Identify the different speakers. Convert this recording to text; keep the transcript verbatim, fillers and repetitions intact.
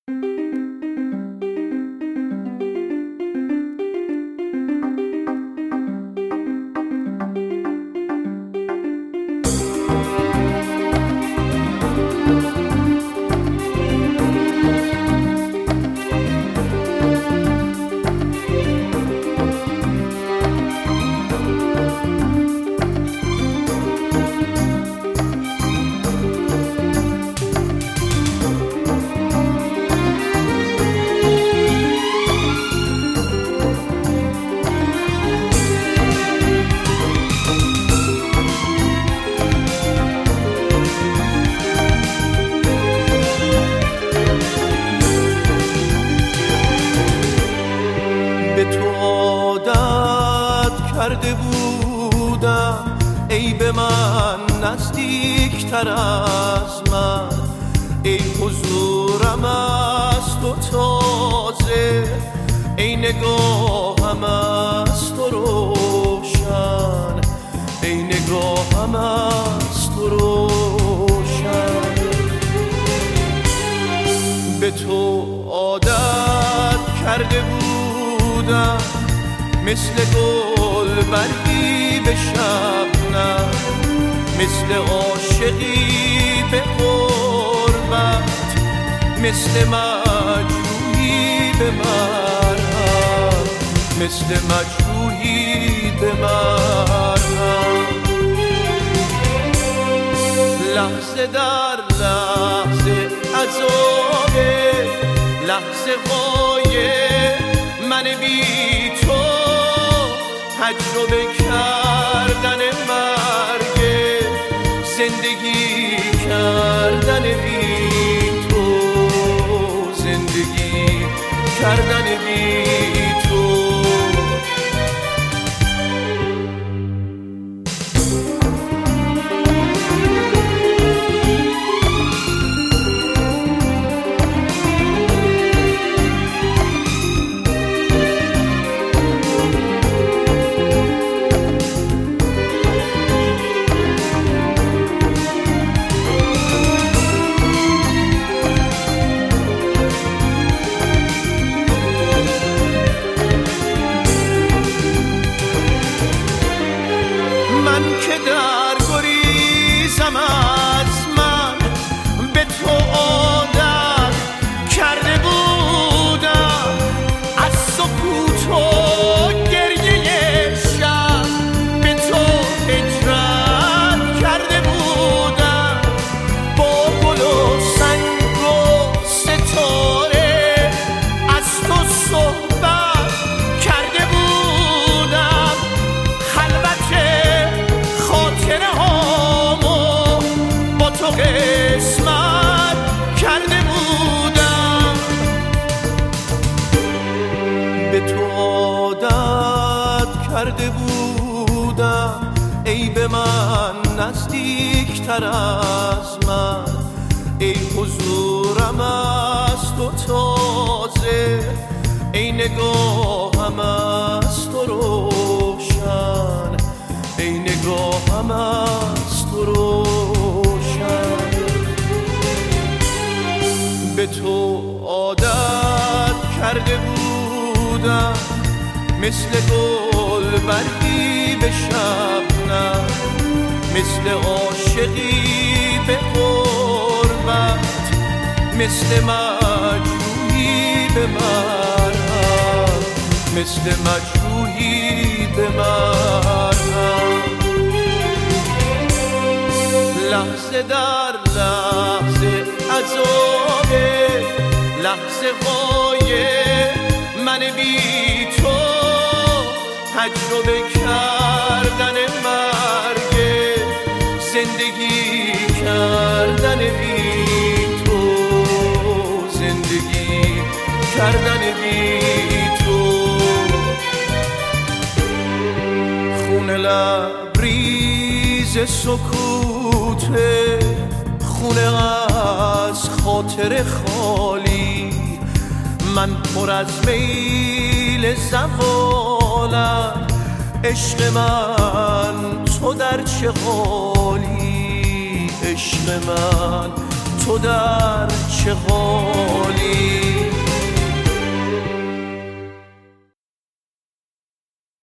Speaker 1: به تو عادت کرده بودم ای به من نزدیکتر از من، ای حضورم از تو تازه، ای نگاهم از تو روشن، ای نگاهم از تو روشن. به تو عادت کرده بودم مثل گل برگی به شبنم، مثل عاشقی به قربت، مثل مجروحی به مرهم، مثل مجروحی به مرهم. لحظه در لحظه عذابه، لحظه های من بی تو، تجربه کردن مرگ، زندگی کردن بی تو، زندگی کردن بی تو. من که در گریزم از من، به تو عادت کرده بودم، از سکوت و گریه شب به تو هجرت کرده بودم، با گل و سنگ و ستاره از تو صحبت کرده بودم، خلوت تو قسمت کرده بودم. به تو عادت کرده بودم ای به من نزدیکتر از من، ای حضورم از تو تازه، ای نگاهم از تو روشن، ای نگاهم از تو روشن. به تو عادت کرده بودم مثل گل برگی به شبنم، مثل عاشقی به قربت، مثل مجروحی به مرهم، مثل مجروحی به مرهم. لحظه در لحظه عذابه، لحظه های من بی تو، تجربه کردن مرگ، زندگی کردن بی تو، زندگی کردن بی تو. خونه لبریز سکوته، خونه از خاطر خالی، من پر از میل زوالم، عشق من تو در چه حالی، عشق من تو در چه حالی.